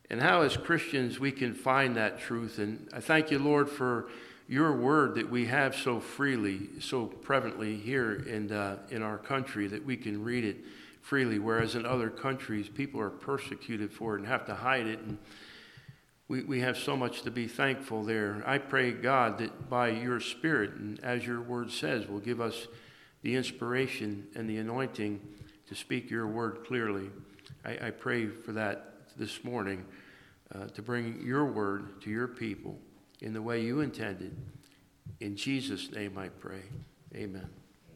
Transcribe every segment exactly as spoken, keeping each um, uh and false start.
and how as Christians we can find that truth. And I thank you, Lord, for your word that we have so freely, so prevalently here in, uh, in our country, that we can read it freely, whereas in other countries people are persecuted for it and have to hide it. And we, we have so much to be thankful there. I pray, God, that by your Spirit, and as your word says, will give us the inspiration and the anointing to speak your word clearly. I, I pray for that this morning, uh, to bring your word to your people in the way you intended. In Jesus' name I pray. Amen.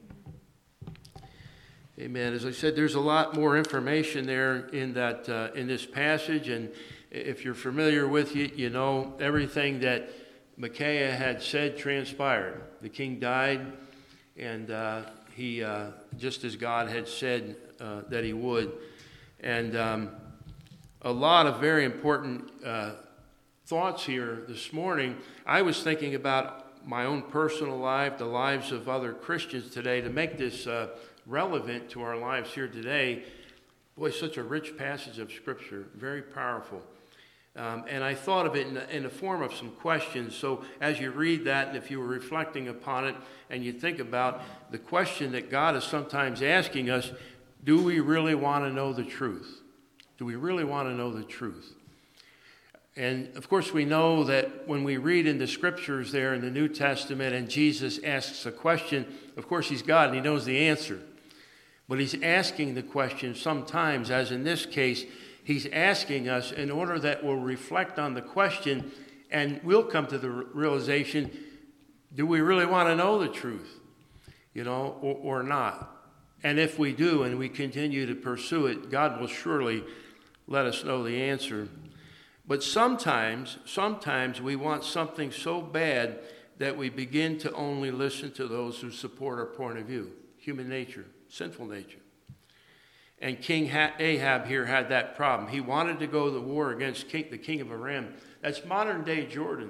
Amen. As I said, there's a lot more information there in that uh, in this passage, and if you're familiar with it, you know everything that Micaiah had said transpired. The king died, and uh, he, uh, just as God had said uh, that he would, and um, a lot of very important uh, thoughts here this morning. I was thinking about my own personal life, the lives of other Christians today, to make this uh, relevant to our lives here today. Boy, such a rich passage of Scripture, very powerful. Um, and I thought of it in the, in the form of some questions. So as you read that, and if you were reflecting upon it, and you think about the question that God is sometimes asking us, do we really want to know the truth? Do we really want to know the truth? And of course we know that when we read in the Scriptures there in the New Testament and Jesus asks a question, of course he's God and he knows the answer. But he's asking the question sometimes, as in this case, he's asking us in order that we'll reflect on the question and we'll come to the realization, do we really want to know the truth? You know, or, or not? And if we do and we continue to pursue it, God will surely let us know the answer. But sometimes, sometimes we want something so bad that we begin to only listen to those who support our point of view. Human nature, sinful nature. And King Ahab here had that problem. He wanted to go to war against king, the king of Aram. That's modern day Jordan.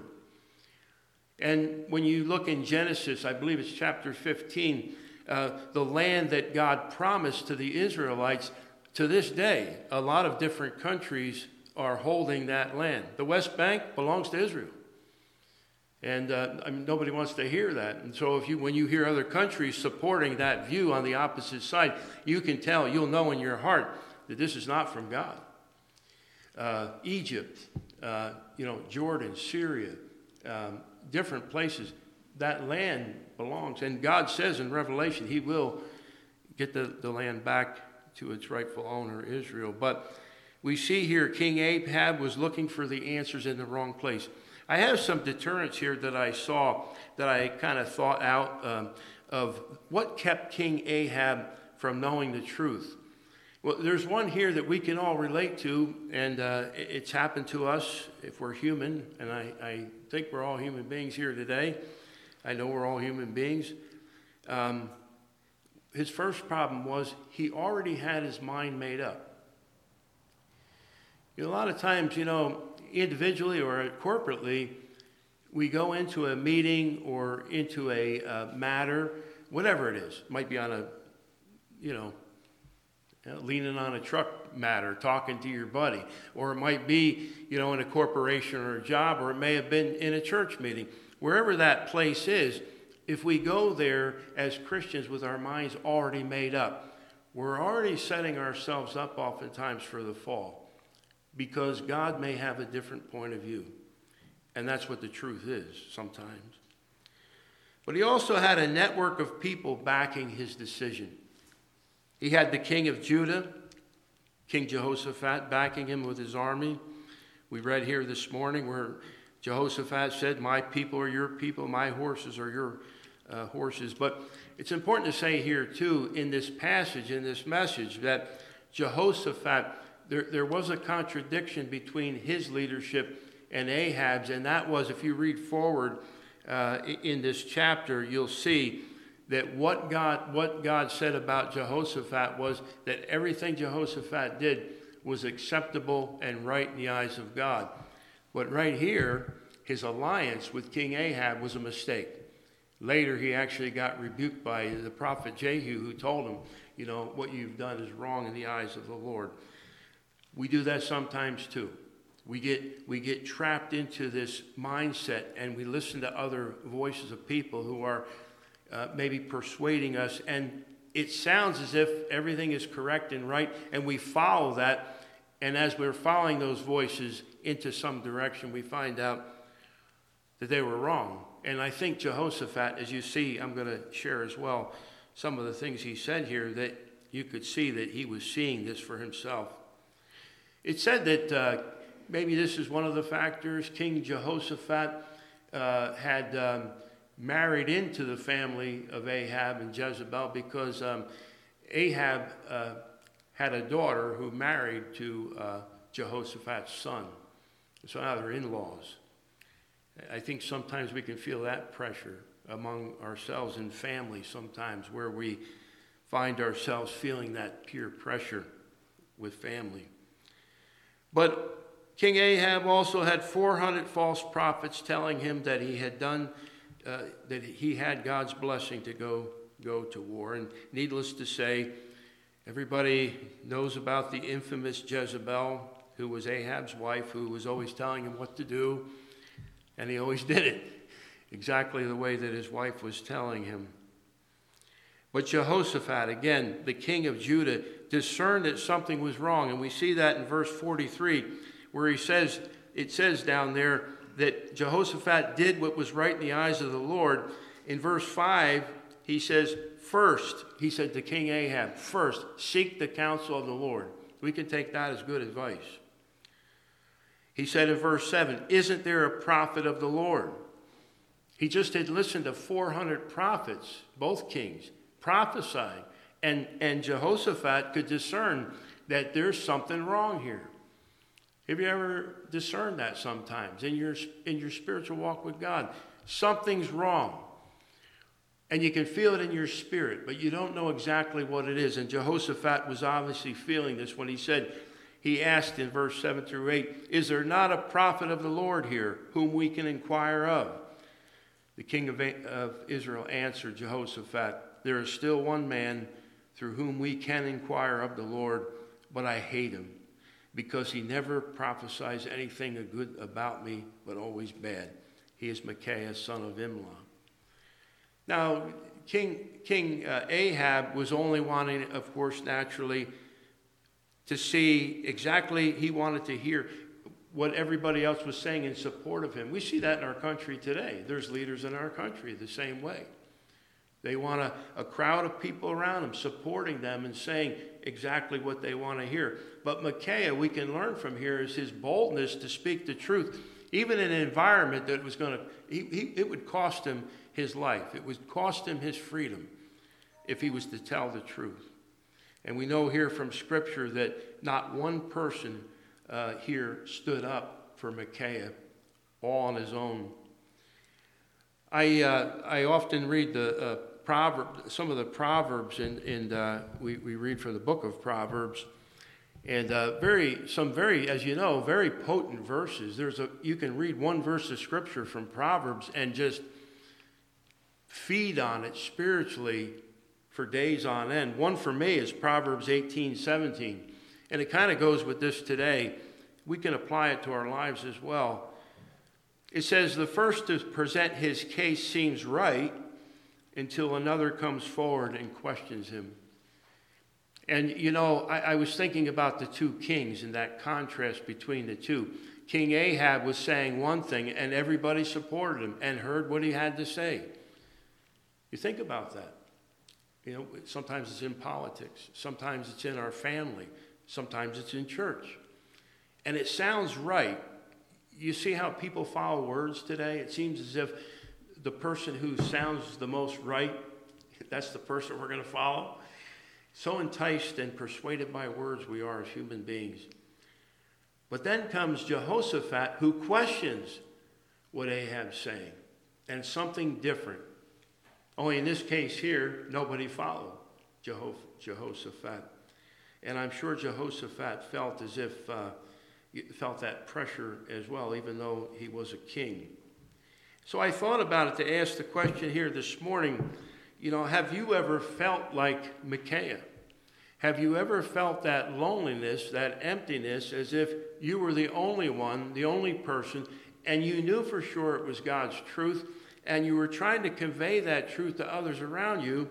And when you look in Genesis, I believe it's chapter fifteen, uh, the land that God promised to the Israelites, to this day, a lot of different countries are holding that land. The West Bank belongs to Israel. And uh, I mean, nobody wants to hear that. And so if you, when you hear other countries supporting that view on the opposite side, you can tell, you'll know in your heart that this is not from God. Uh, Egypt, uh, you know, Jordan, Syria, um, different places, that land belongs. And God says in Revelation, he will get the, the land back to its rightful owner, Israel. But we see here King Ahab was looking for the answers in the wrong place. I have some deterrents here that I saw that I kind of thought out um, of what kept King Ahab from knowing the truth. Well, there's one here that we can all relate to, and uh, it's happened to us if we're human, and I, I think we're all human beings here today. I know we're all human beings. Um, his first problem was he already had his mind made up. You know, a lot of times, you know, individually or corporately, we go into a meeting or into a uh, matter, whatever it is. It might be on a, you know, leaning on a truck matter, talking to your buddy. Or it might be, you know, in a corporation or a job, or it may have been in a church meeting. Wherever that place is, if we go there as Christians with our minds already made up, we're already setting ourselves up oftentimes for the fall. Because God may have a different point of view. And that's what the truth is sometimes. But he also had a network of people backing his decision. He had the king of Judah, King Jehoshaphat, backing him with his army. We read here this morning where Jehoshaphat said, my people are your people, my horses are your uh, horses. But it's important to say here too, in this passage, in this message, that Jehoshaphat, There, there was a contradiction between his leadership and Ahab's, and that was, if you read forward uh, in this chapter, you'll see that what God, what God said about Jehoshaphat was that everything Jehoshaphat did was acceptable and right in the eyes of God. But right here, his alliance with King Ahab was a mistake. Later, he actually got rebuked by the prophet Jehu, who told him, you know, what you've done is wrong in the eyes of the Lord. We do that sometimes too. We get, we get trapped into this mindset, and we listen to other voices of people who are uh, maybe persuading us, and it sounds as if everything is correct and right, and we follow that, and as we're following those voices into some direction, we find out that they were wrong. And I think Jehoshaphat, as you see, I'm going to share as well some of the things he said here, that you could see that he was seeing this for himself. It said that uh, maybe this is one of the factors. King Jehoshaphat uh, had um, married into the family of Ahab and Jezebel because um, Ahab uh, had a daughter who married to uh, Jehoshaphat's son. So now they're in-laws. I think sometimes we can feel that pressure among ourselves in family sometimes, where we find ourselves feeling that peer pressure with family. But King Ahab also had four hundred false prophets telling him that he had done, uh, that he had God's blessing to go, go to war. And needless to say, everybody knows about the infamous Jezebel, who was Ahab's wife, who was always telling him what to do. And he always did it exactly the way that his wife was telling him. But Jehoshaphat, again, the king of Judah, discerned that something was wrong. And we see that in verse forty-three, where he says, it says down there that Jehoshaphat did what was right in the eyes of the Lord. In verse five, he says, first, he said to King Ahab, first, seek the counsel of the Lord. We can take that as good advice. He said in verse seven, isn't there a prophet of the Lord? He just had listened to four hundred prophets, both kings, prophesying. And, and Jehoshaphat could discern that there's something wrong here. Have you ever discerned that sometimes in your, in your spiritual walk with God? Something's wrong. And you can feel it in your spirit, but you don't know exactly what it is. And Jehoshaphat was obviously feeling this when he said, he asked in verse seven through eight, is there not a prophet of the Lord here whom we can inquire of? The king of, of Israel answered Jehoshaphat, there is still one man through whom we can inquire of the Lord, but I hate him, because he never prophesies anything good about me, but always bad. He is Micaiah, son of Imlah. Now, King, King uh, Ahab was only wanting, of course, naturally, to see exactly, he wanted to hear what everybody else was saying in support of him. We see that in our country today. There's leaders in our country the same way. They want a, a crowd of people around them supporting them and saying exactly what they want to hear. But Micaiah, we can learn from here, is his boldness to speak the truth, even in an environment that was going to, he, he, it would cost him his life. It would cost him his freedom if he was to tell the truth. And we know here from Scripture that not one person uh, here stood up for Micaiah, all on his own. I uh, I often read the uh, proverb, some of the proverbs, and and uh, we we read from the book of Proverbs, and uh, very some very, as you know, very potent verses. There's a you can read one verse of Scripture from Proverbs and just feed on it spiritually for days on end. One for me is Proverbs eighteen seventeen. And it kind of goes with this today. We can apply it to our lives as well. It says, the first to present his case seems right until another comes forward and questions him. And, you know, I, I was thinking about the two kings and that contrast between the two. King Ahab was saying one thing, and everybody supported him and heard what he had to say. You think about that. You know, sometimes it's in politics. Sometimes it's in our family. Sometimes it's in church. And it sounds right. You see how people follow words today? It seems as if the person who sounds the most right, that's the person we're going to follow. So enticed and persuaded by words we are as human beings. But then comes Jehoshaphat, who questions what Ahab's saying. And something different. Only in this case here, nobody followed Jeho- Jehoshaphat. And I'm sure Jehoshaphat felt as if, uh, felt that pressure as well, even though he was a king. So I thought about it to ask the question here this morning, you know, have you ever felt like Micaiah? Have you ever felt that loneliness, that emptiness, as if you were the only one, the only person, and you knew for sure it was God's truth, and you were trying to convey that truth to others around you,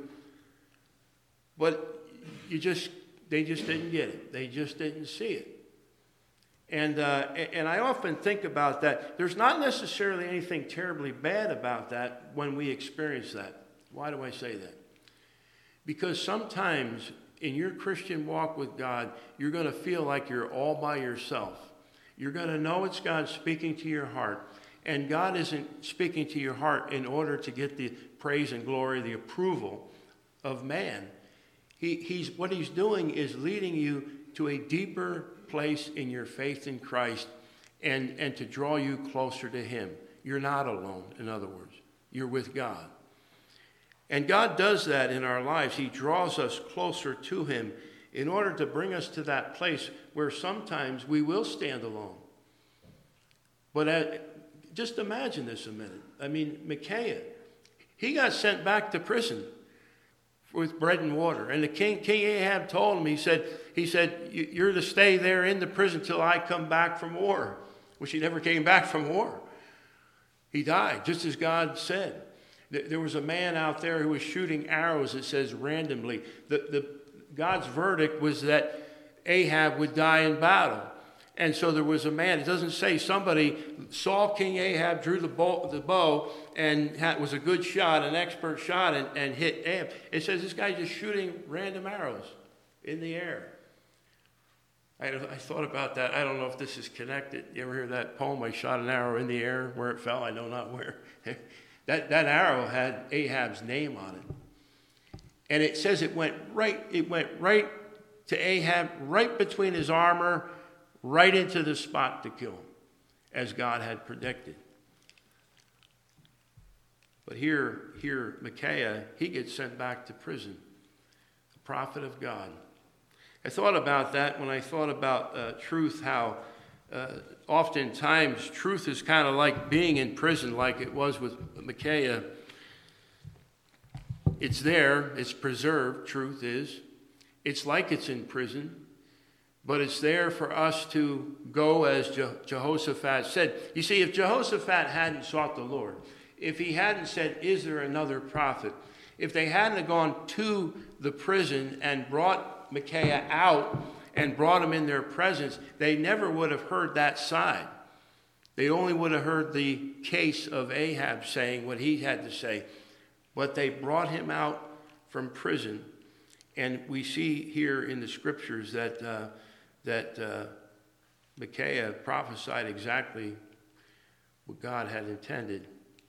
but you just, they just didn't get it. They just didn't see it. And, uh, and I often think about that. There's not necessarily anything terribly bad about that when we experience that. Why do I say that? Because sometimes in your Christian walk with God, you're going to feel like you're all by yourself. You're going to know it's God speaking to your heart. And God isn't speaking to your heart in order to get the praise and glory, the approval of man. He, he's, what he's doing is leading you to a deeper place in your faith in Christ and, and to draw you closer to him. You're not alone, in other words. You're with God. And God does that in our lives. He draws us closer to him in order to bring us to that place where sometimes we will stand alone. But at, just imagine this a minute. I mean, Micaiah, he got sent back to prison with bread and water. And the king, King Ahab told him, he said, he said, you're to stay there in the prison till I come back from war. Which he never came back from war. He died, just as God said. There was a man out there who was shooting arrows, it says, randomly. The, the, God's verdict was that Ahab would die in battle. And so there was a man, it doesn't say somebody saw King Ahab, drew the bow, the bow and had, was a good shot, an expert shot, and, and hit Ahab. It says this guy's just shooting random arrows in the air. I, I thought about that. I don't know if this is connected. You ever hear that poem, I shot an arrow in the air, where it fell, I know not where. That, that arrow had Ahab's name on it. And it says it went right, it went right to Ahab, right between his armor, right into the spot to kill him, as God had predicted. But here, here, Micaiah, he gets sent back to prison, the prophet of God. I thought about that when I thought about uh, truth, how uh, oftentimes truth is kind of like being in prison, like it was with Micaiah. It's there, it's preserved, truth is. It's like it's in prison, but it's there for us to go, as Je- Jehoshaphat said. You see, if Jehoshaphat hadn't sought the Lord, if he hadn't said, is there another prophet? If they hadn't gone to the prison and brought Micaiah out and brought him in their presence, they never would have heard that side. They only would have heard the case of Ahab saying what he had to say. But they brought him out from prison. And we see here in the scriptures that, uh, that uh, Micaiah prophesied exactly what God had intended.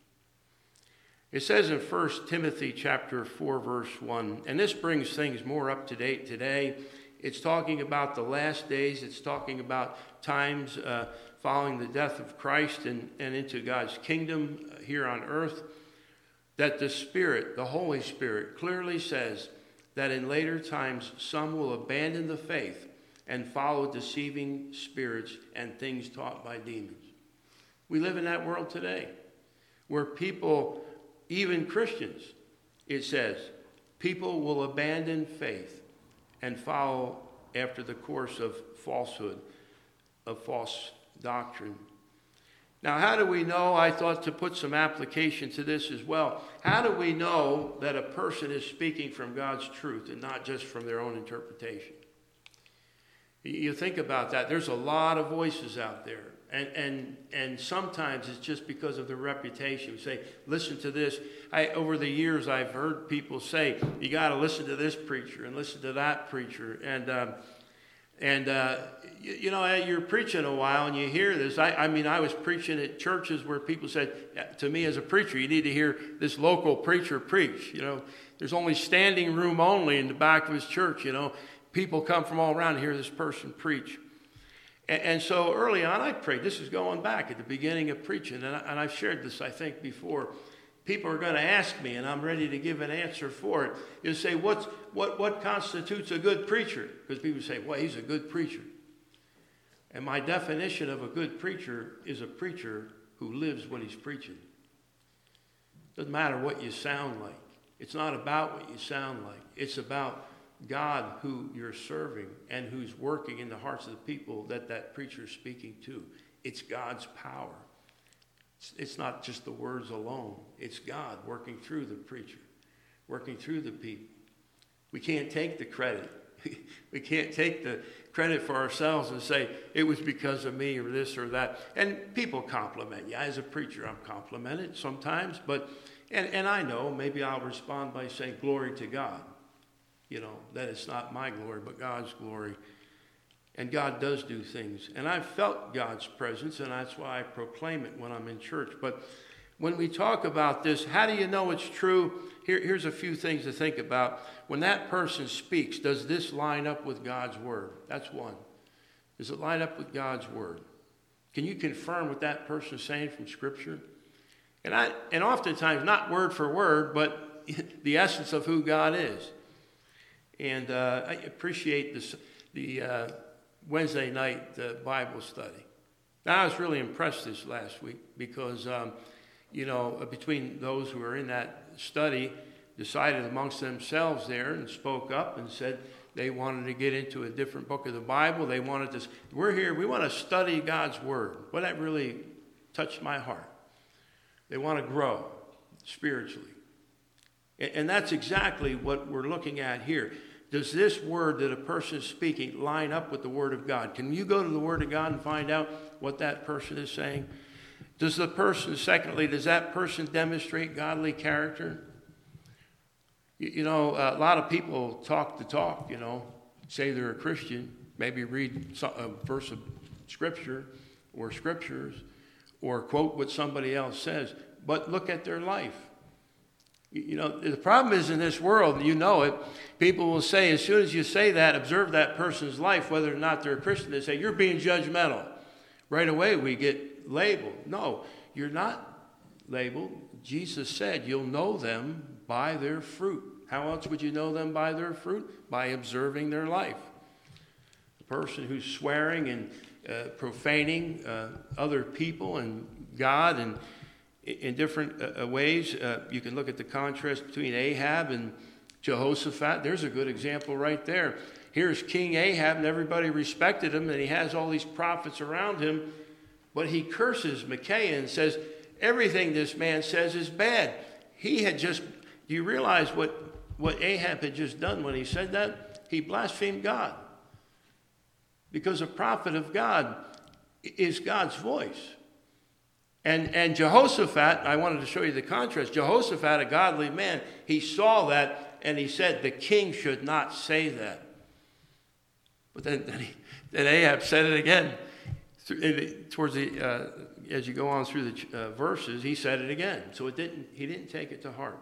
It says in First Timothy chapter four, verse one, and this brings things more up to date today. It's talking about the last days. It's talking about times uh, following the death of Christ and, and into God's kingdom here on earth. That the Spirit, the Holy Spirit, clearly says that in later times some will abandon the faith and follow deceiving spirits and things taught by demons. We live in that world today where people, even Christians, it says, people will abandon faith and follow after the course of falsehood, of false doctrine. Now, how do we know? I thought to put some application to this as well. How do we know that a person is speaking from God's truth and not just from their own interpretation? You think about that. There's a lot of voices out there. And and and sometimes it's just because of their reputation. We say, listen to this. I, over the years, I've heard people say, you got to listen to this preacher and listen to that preacher. And, um, and uh, you, you know, you're preaching a while and you hear this. I, I mean, I was preaching at churches where people said to me as a preacher, you need to hear this local preacher preach. You know, there's only standing room only in the back of his church, you know. People come from all around to hear this person preach. And so early on, I prayed. This is going back at the beginning of preaching. And, I, and I've shared this, I think, before. People are going to ask me, and I'm ready to give an answer for it. You'll say, What's, what, what constitutes a good preacher? Because people say, well, he's a good preacher. And my definition of a good preacher is a preacher who lives what he's preaching. Doesn't matter what you sound like. It's not about what you sound like. It's about God who you're serving and who's working in the hearts of the people that that preacher is speaking to. It's God's power. It's, it's not just the words alone. It's God working through the preacher, working through the people. We can't take the credit. We can't take the credit for ourselves and say, it was because of me or this or that. And people compliment you. As a preacher, I'm complimented sometimes. But and, and I know maybe I'll respond by saying, glory to God. You know, that it's not my glory, but God's glory. And God does do things. And I've felt God's presence, and that's why I proclaim it when I'm in church. But when we talk about this, how do you know it's true? Here, here's a few things to think about. When that person speaks, does this line up with God's word? That's one. Does it line up with God's word? Can you confirm what that person is saying from Scripture? And I, and oftentimes, not word for word, but the essence of who God is. And uh, I appreciate this, the uh, Wednesday night uh, Bible study. Now, I was really impressed this last week because, um, you know, between those who were in that study, decided amongst themselves there and spoke up and said they wanted to get into a different book of the Bible. They wanted to, we're here, we want to study God's Word. Well, that really touched my heart. They want to grow spiritually. And that's exactly what we're looking at here. Does this word that a person is speaking line up with the Word of God? Can you go to the Word of God and find out what that person is saying? Does the person, secondly, does that person demonstrate godly character? You, you know, a lot of people talk the talk, you know, say they're a Christian, maybe read a verse of Scripture or Scriptures or quote what somebody else says, but look at their life. You know, the problem is in this world, you know it, people will say, as soon as you say that, observe that person's life, whether or not they're a Christian, they say, you're being judgmental. Right away, we get labeled. No, you're not labeled. Jesus said, you'll know them by their fruit. How else would you know them by their fruit? By observing their life. The person who's swearing and uh, profaning uh, other people and God and in different uh, ways. Uh, you can look at the contrast between Ahab and Jehoshaphat. There's a good example right there. Here's King Ahab, and everybody respected him, and he has all these prophets around him, but he curses Micaiah and says, everything this man says is bad. He had just, do you realize what, what Ahab had just done when he said that? He blasphemed God. Because a prophet of God is God's voice. And, and Jehoshaphat, I wanted to show you the contrast. Jehoshaphat, a godly man, he saw that and he said, the king should not say that. But then, then, he, then Ahab said it again. Towards the, uh, as you go on through the uh, verses, he said it again. So it didn't, he didn't take it to heart.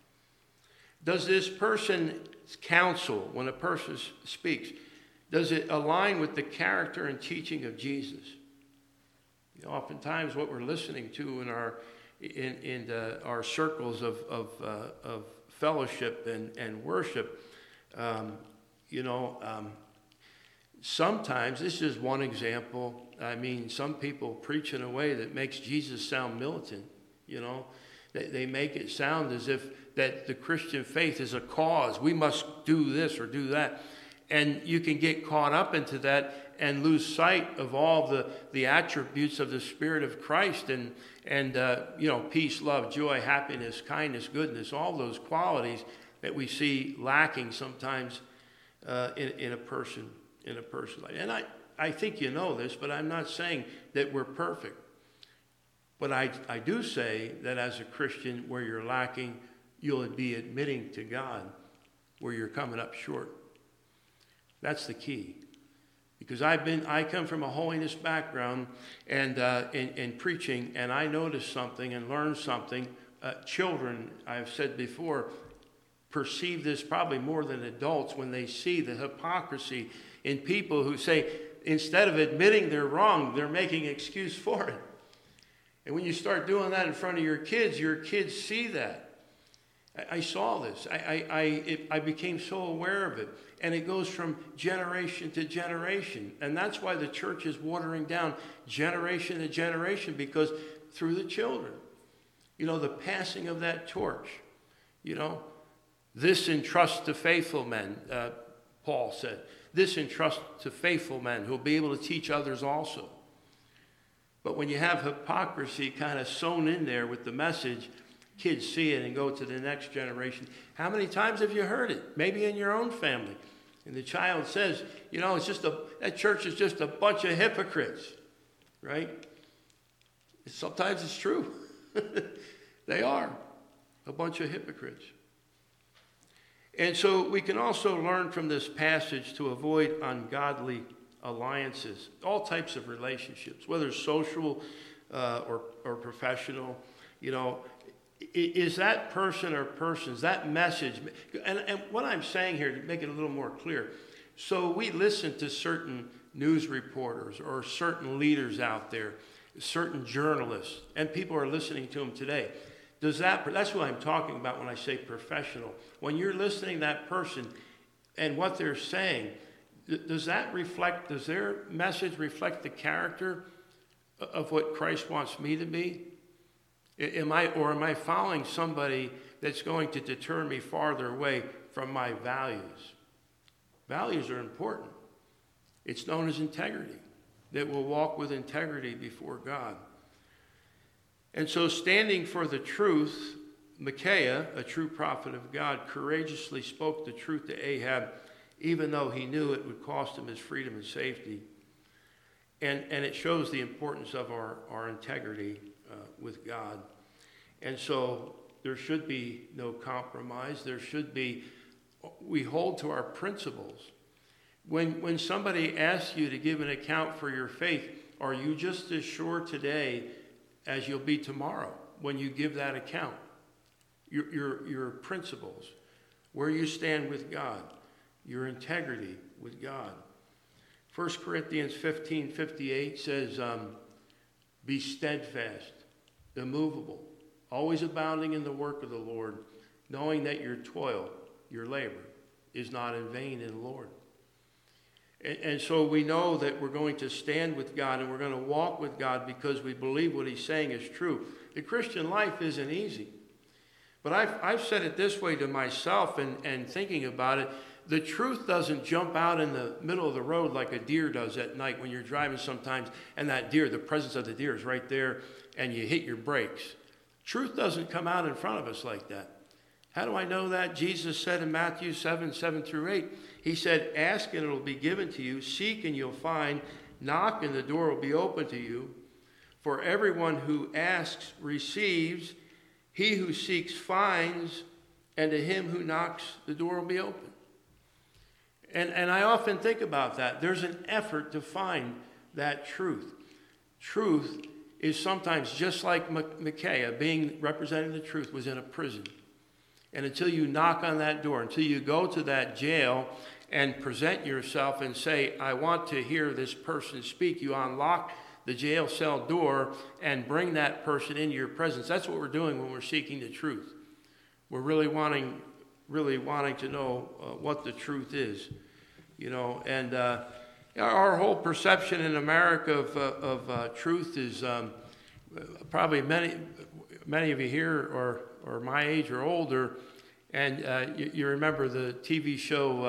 Does this person's counsel, when a person speaks, does it align with the character and teaching of Jesus? You know, oftentimes what we're listening to in our in, in uh, our circles of of, uh, of fellowship and, and worship, um, you know, um, sometimes, this is one example, I mean, some people preach in a way that makes Jesus sound militant, you know. They, they make it sound as if that the Christian faith is a cause. We must do this or do that. And you can get caught up into that and lose sight of all the, the attributes of the Spirit of Christ and, and uh, you know, peace, love, joy, happiness, kindness, goodness, all those qualities that we see lacking sometimes uh, in, in a person, in a person. And I, I think you know this, but I'm not saying that we're perfect. But I, I do say that as a Christian, where you're lacking, you'll be admitting to God where you're coming up short. That's the key. Because I've been, I come from a holiness background and uh, in, in preaching, and I noticed something and learned something. Uh, children, I've said before, perceive this probably more than adults when they see the hypocrisy in people who say, instead of admitting they're wrong, they're making an excuse for it. And when you start doing that in front of your kids, your kids see that. I, I saw this. I, I, I, it, I became so aware of it. And it goes from generation to generation. And that's why the church is watering down generation to generation, because through the children, you know, the passing of that torch, you know, this entrust to faithful men. Uh, Paul said. This entrust to faithful men who will be able to teach others also. But when you have hypocrisy kind of sewn in there with the message, kids see it and go to the next generation. How many times have you heard it? Maybe in your own family. And the child says, you know, it's just a, that church is just a bunch of hypocrites, right? Sometimes it's true. They are a bunch of hypocrites. And so we can also learn from this passage to avoid ungodly alliances, all types of relationships, whether social uh, or, or professional. You know, is that person or persons, that message, and, and what I'm saying here to make it a little more clear, so we listen to certain news reporters or certain leaders out there, certain journalists, and people are listening to them today. Does that, that's what I'm talking about when I say professional. When you're listening to that person and what they're saying, does that reflect, does their message reflect the character of what Christ wants me to be? Am I, or am I following somebody that's going to deter me farther away from my values? Values are important. It's known as integrity, that we'll walk with integrity before God. And so standing for the truth, Micaiah, a true prophet of God, courageously spoke the truth to Ahab, even though he knew it would cost him his freedom and safety. And, and it shows the importance of our, our integrity uh, with God. And so there should be no compromise. There should be, we hold to our principles. When, when somebody asks you to give an account for your faith, are you just as sure today as you'll be tomorrow when you give that account? Your, your, your principles, where you stand with God, your integrity with God. First Corinthians fifteen fifty-eight says, um, be steadfast, immovable, always abounding in the work of the Lord, knowing that your toil, your labor, is not in vain in the Lord. And, and so we know that we're going to stand with God and we're going to walk with God because we believe what he's saying is true. The Christian life isn't easy. But I've, I've said it this way to myself and, and thinking about it. The truth doesn't jump out in the middle of the road like a deer does at night when you're driving sometimes, and that deer, the presence of the deer is right there, and you hit your brakes. Truth doesn't come out in front of us like that. How do I know that? Jesus said in Matthew seven, seven through eight, he said, ask and it will be given to you, seek and you'll find, knock and the door will be open to you. For everyone who asks receives, he who seeks finds, and to him who knocks the door will be open. And, and I often think about that. There's an effort to find that truth. Truth is sometimes just like Micaiah, being representing the truth, was in a prison. And until you knock on that door, until you go to that jail and present yourself and say, I want to hear this person speak, you unlock the jail cell door and bring that person into your presence. That's what we're doing when we're seeking the truth. We're really wanting, really wanting to know uh, what the truth is, you know. And uh, our whole perception in America of, uh, of uh, truth is um, probably many, many of you here or or my age or older, and uh, you, you remember the T V show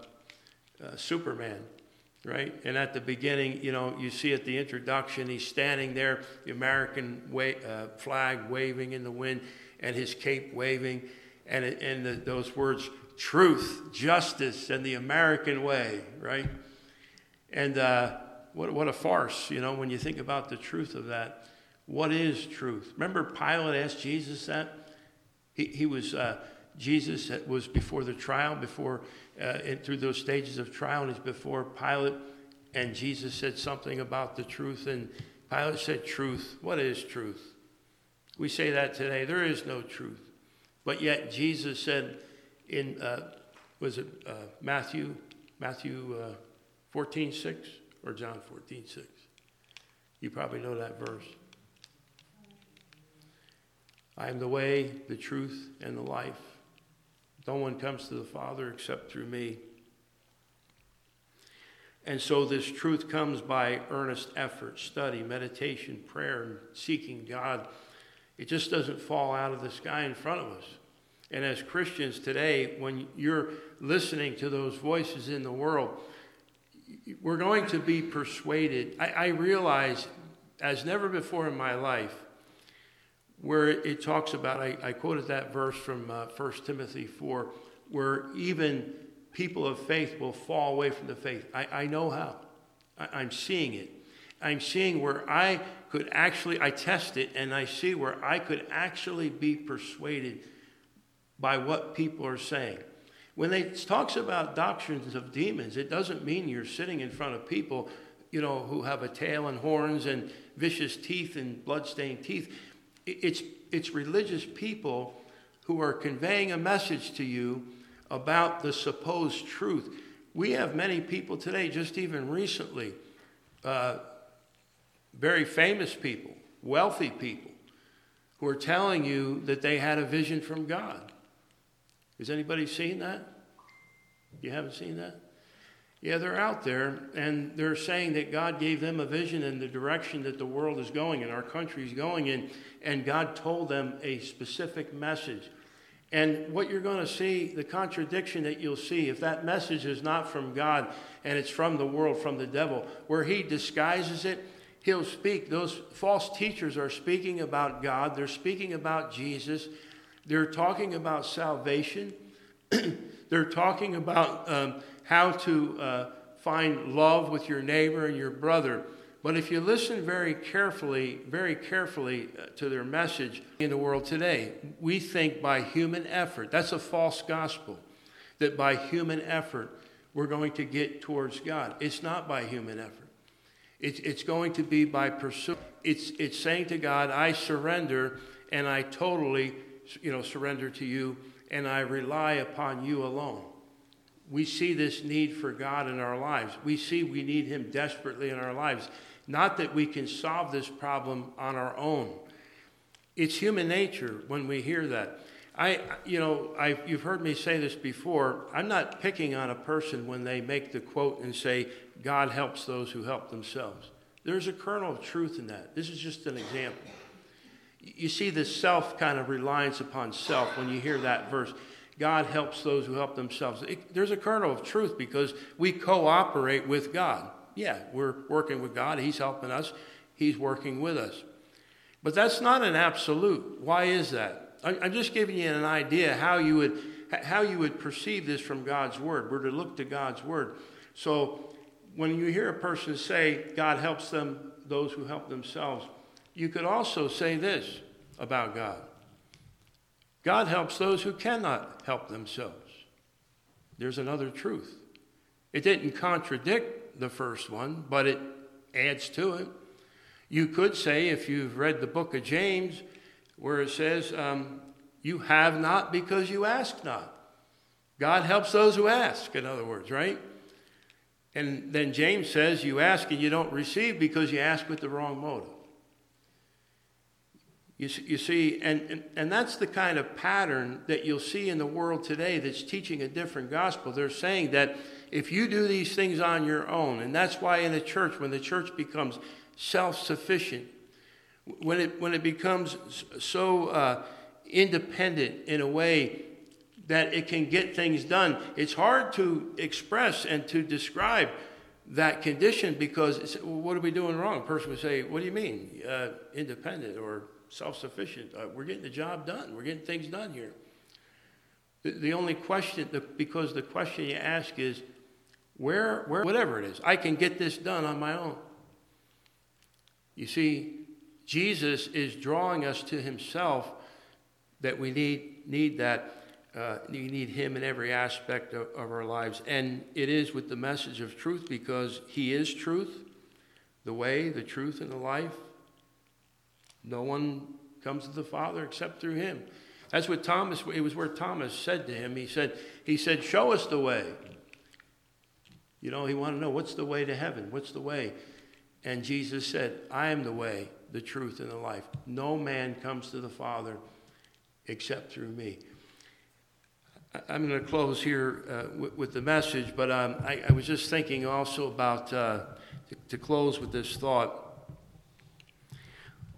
uh, uh, Superman, right? And at the beginning, you know, you see at the introduction, he's standing there, the American wa- uh, flag waving in the wind, and his cape waving, and, it, and the, those words, truth, justice, and the American way, right? And uh, what, what a farce, you know, when you think about the truth of that. What is truth? Remember Pilate asked Jesus that? He, he was, uh, Jesus was before the trial, before, uh, in, through those stages of trial, and he's before Pilate, and Jesus said something about the truth, and Pilate said, truth. What is truth? We say that today. There is no truth. But yet Jesus said in, uh, was it uh, Matthew, Matthew uh, fourteen six or John fourteen six? You probably know that verse. I am the way, the truth, and the life. No one comes to the Father except through me. And so this truth comes by earnest effort, study, meditation, prayer, and seeking God. It just doesn't fall out of the sky in front of us. And as Christians today, when you're listening to those voices in the world, we're going to be persuaded. I, I realize, as never before in my life, where it talks about, I, I quoted that verse from uh, First Timothy four, where even people of faith will fall away from the faith. I, I know how. I, I'm seeing it. I'm seeing where I could actually, I test it, and I see where I could actually be persuaded by what people are saying. When it talks about doctrines of demons, it doesn't mean you're sitting in front of people, you know, who have a tail and horns and vicious teeth and blood-stained teeth. It's, it's religious people who are conveying a message to you about the supposed truth. We have many people today, just even recently, uh, very famous people, wealthy people, who are telling you that they had a vision from God. Has anybody seen that? You haven't seen that? Yeah, they're out there, and they're saying that God gave them a vision in the direction that the world is going and our country is going in, and God told them a specific message. And what you're going to see, the contradiction that you'll see, if that message is not from God and it's from the world, from the devil, where he disguises it, he'll speak. Those false teachers are speaking about God. They're speaking about Jesus. They're talking about salvation. They're talking about um, how to uh, find love with your neighbor and your brother. But if you listen very carefully, very carefully to their message in the world today, we think by human effort. That's a false gospel, that by human effort we're going to get towards God. It's not by human effort. It's, it's going to be by pursuit. It's, it's saying to God, I surrender and I totally you know, surrender to you, and I rely upon you alone. We see this need for God in our lives. We see we need him desperately in our lives. Not that we can solve this problem on our own. It's human nature when we hear that. I, you know, I, you've heard me say this before. I'm not picking on a person when they make the quote and say, God helps those who help themselves. There's a kernel of truth in that. This is just an example. You see this self kind of reliance upon self when you hear that verse. God helps those who help themselves. It, there's a kernel of truth because we cooperate with God. Yeah, we're working with God. He's helping us. He's working with us. But that's not an absolute. Why is that? I, I'm just giving you an idea how you would how you would perceive this from God's word. We're to look to God's word. So when you hear a person say God helps them, those who help themselves, you could also say this about God. God helps those who cannot help themselves. There's another truth. It didn't contradict the first one, but it adds to it. You could say, if you've read the book of James, where it says, um, you have not because you ask not. God helps those who ask, in other words, right? And then James says, you ask and you don't receive because you ask with the wrong motive. You, you see, and, and, and that's the kind of pattern that you'll see in the world today that's teaching a different gospel. They're saying that if you do these things on your own, and that's why in the church, when the church becomes self-sufficient, when it, when it becomes so uh, independent in a way that it can get things done, it's hard to express and to describe that condition because, it's, well, what are we doing wrong? A person would say, what do you mean, uh, independent or self-sufficient? Uh, we're getting the job done. We're getting things done here. The, the only question, the, because the question you ask is, where, where, whatever it is, I can get this done on my own. You see, Jesus is drawing us to himself that we need, need that, uh, we need him in every aspect of, of our lives. And it is with the message of truth because he is truth, the way, the truth, and the life. No one comes to the Father except through him. That's what Thomas, it was where Thomas said to him, he said, he said, show us the way. You know, he wanted to know, what's the way to heaven? What's the way? And Jesus said, I am the way, the truth, and the life. No man comes to the Father except through me. I'm going to close here uh, with, with the message, but um, I, I was just thinking also about, uh, to, to close with this thought,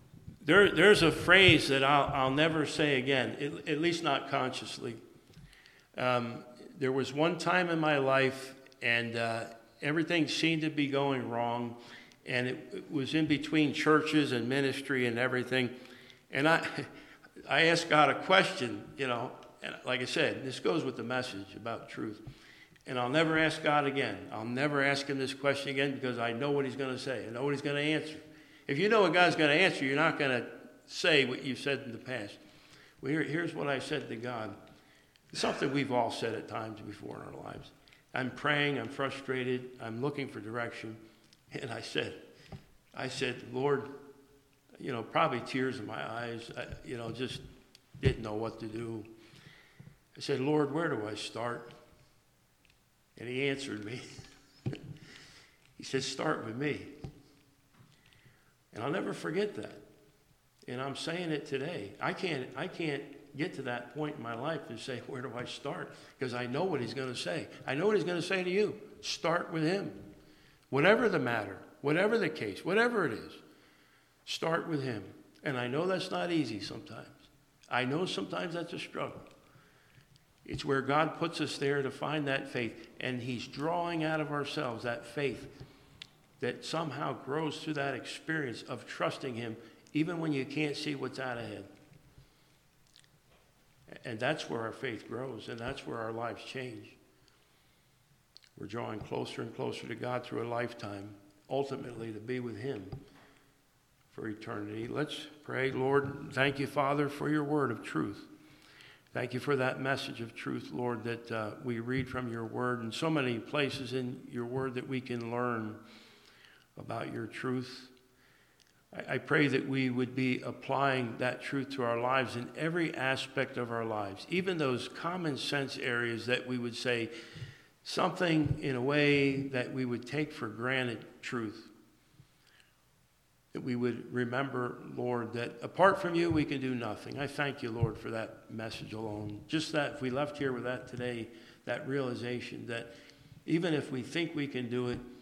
There, there's a phrase that I'll, I'll never say again, at, at least not consciously. Um, there was one time in my life, and uh, everything seemed to be going wrong, and it, it was in between churches and ministry and everything. And I, I asked God a question, you know, and like I said, this goes with the message about truth. And I'll never ask God again. I'll never ask him this question again because I know what he's going to say. I know what he's going to answer. If you know what God's going to answer, you're not going to say what you've said in the past. Well, here, here's what I said to God. It's something we've all said at times before in our lives. I'm praying, I'm frustrated, I'm looking for direction. And I said, I said, Lord, you know, probably tears in my eyes, I, you know, just didn't know what to do. I said, Lord, where do I start? And he answered me. He said, start with me. And I'll never forget that. And I'm saying it today. I can't, I can't get to that point in my life to say, where do I start? Because I know what he's going to say. I know what he's going to say to you. Start with him. Whatever the matter, whatever the case, whatever it is, start with him. And I know that's not easy sometimes. I know sometimes that's a struggle. It's where God puts us there to find that faith. And he's drawing out of ourselves that faith that somehow grows through that experience of trusting him, even when you can't see what's out ahead. And that's where our faith grows, and that's where our lives change. We're drawing closer and closer to God through a lifetime, ultimately to be with him for eternity. Let's pray. Lord, thank you, Father, for your word of truth. Thank you for that message of truth, Lord, that uh, we read from your word, and so many places in your word that we can learn about your truth. I, I pray that we would be applying that truth to our lives in every aspect of our lives, even those common sense areas that we would say something in a way that we would take for granted truth. That we would remember, Lord, that apart from you, we can do nothing. I thank you, Lord, for that message alone. Just that, if we left here with that today, that realization that even if we think we can do it,